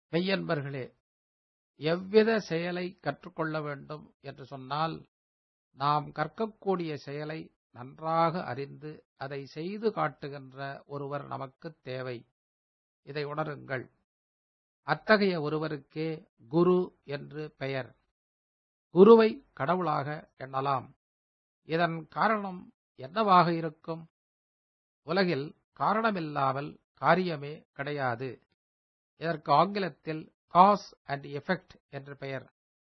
மெய்யன்பர்களே, எவ்வித செயலை கற்றுக்கொள்ள வேண்டும் என்று சொன்னால், நாம் கற்கக்கூடிய செயலை நன்றாக அறிந்து அதை செய்து காட்டுகின்ற ஒருவர் நமக்குத் தேவை. இதை உணருங்கள். அத்தகைய ஒருவருக்கே குரு என்று பெயர். குருவை கடவுளாக எண்ணலாம். இதன் காரணம் என்னவாக இருக்கும்? உலகில் காரணமில்லாமல் காரியமே கிடையாது. இதற்கு ஆங்கிலத்தில் காஸ் அண்ட் எஃபெக்ட் என்று பெயர்.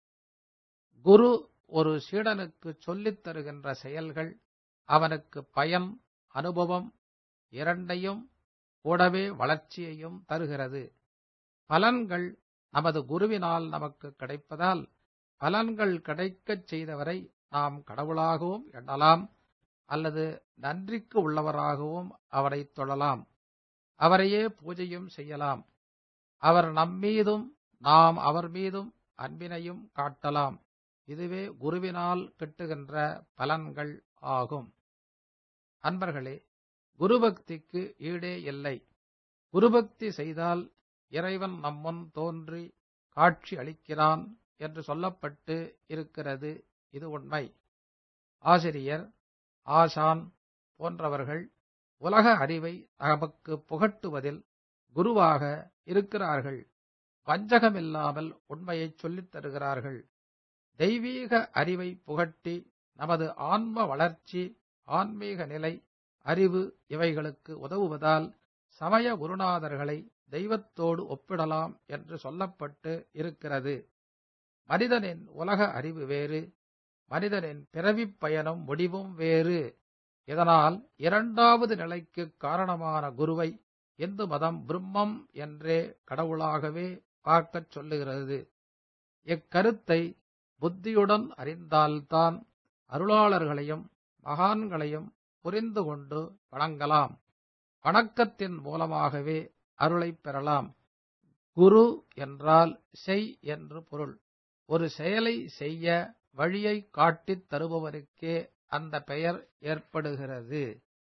குரு ஒரு சீடனுக்கு சொல்லித் தருகின்ற செயல்கள் அவனுக்கு பயன், அனுபவம் இரண்டையும் கூடவே வளர்ச்சியையும் தருகிறது. பலன்கள் நமது குருவினால் நமக்கு கிடைப்பதால், பலன்கள் கிடைக்கச் செய்தவரை நாம் கடவுளாகவும் எண்ணலாம், அல்லது நன்றிக்கு உள்ளவராகவும் அவரை தொழலாம். அவரையே பூஜையும் செய்யலாம். அவர் நம்மீதும் நாம் அவர் மீதும் அன்பினையும் காட்டலாம். இதுவே குருவினால் கிட்டுகின்ற பலன்கள் ஆகும். அன்பர்களே, குருபக்திக்கு ஈடே இல்லை. குருபக்தி செய்தால் இறைவன் நம்முன் தோன்றி காட்சி அளிக்கிறான் என்று சொல்லப்பட்டு இருக்கிறது. இது உண்மை. ஆசிரியர், ஆசான் போன்றவர்கள் உலக அறிவை நமக்கு புகட்டுவதில் குருவாக இருக்கிறார்கள். வஞ்சகமில்லாமல் உண்மையைச் சொல்லித் தருகிறார்கள். தெய்வீக அறிவை புகட்டி நமது ஆன்ம வளர்ச்சி, ஆன்மீக நிலை, அறிவு இவைகளுக்கு உதவுவதால் சமய குருநாதர்களை தெய்வத்தோடு ஒப்பிடலாம் என்று சொல்லப்பட்டு இருக்கிறது. மனிதனின் உலக அறிவு வேறு, மனிதனின் பிறவிப் பயனும் முடிவும் வேறு. இதனால் இரண்டாவது நிலைக்கு காரணமான குருவை இந்து மதம் பிரம்மம் என்றே கடவுளாகவே பார்க்கச் சொல்லுகிறது. இக்கருத்தை புத்தியுடன் அறிந்தால்தான் அருளாளர்களையும் மகான்களையும் புரிந்து கொண்டு வணங்கலாம். வணக்கத்தின் மூலமாகவே அருளைப் பெறலாம். குரு என்றால் செய் என்று பொருள். ஒரு செயலை செய்ய வழியை காட்டித் தருபவருக்கே அந்த பெயர் ஏற்படுகிறது.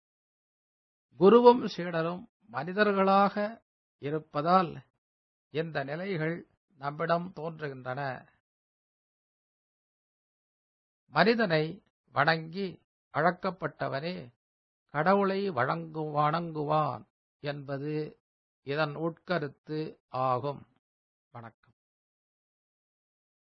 குருவும் சீடரும் மனிதர்களாக இருப்பதால் இந்த நிலைகள் நம்மிடம் தோன்றுகின்றன. மனிதனை வணங்கி அழைக்கப்பட்டவனே கடவுளை வணங்குவான் என்பது இதன் உட்கருத்து ஆகும்.